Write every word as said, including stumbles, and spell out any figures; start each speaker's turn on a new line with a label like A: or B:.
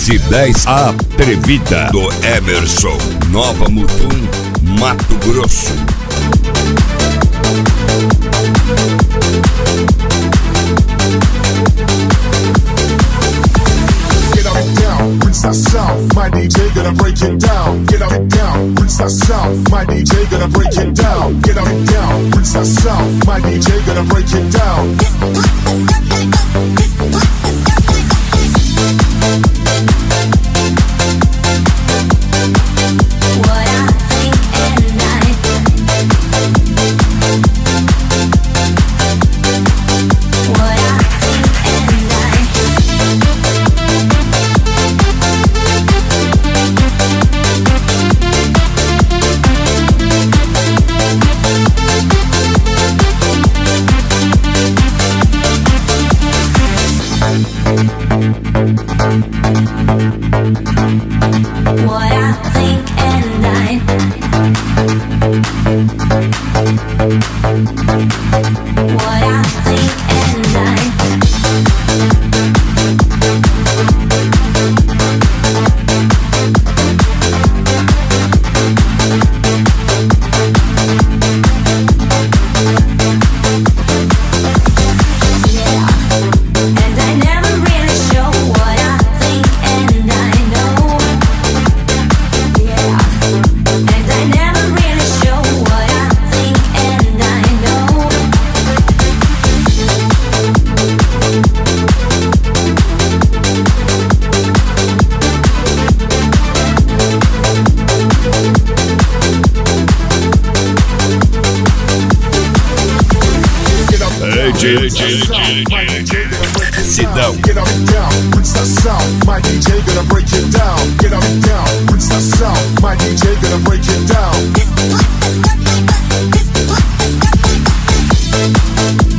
A: e dez, A Atrevida, do Emerson, Nova Mutum, Mato Grosso.
B: Get up and down, rinse that sound. My D J gonna break it down. Get up and down, rinse that sound. My D J gonna break it down. Get up and down, rinse that sound. My D J gonna break it down.
C: What I think and I What I think and I
A: Sidão.
B: Get up and down, rinse that sound. My D J gonna break it down. Get up and down, rinse that sound. My D J gonna break it down.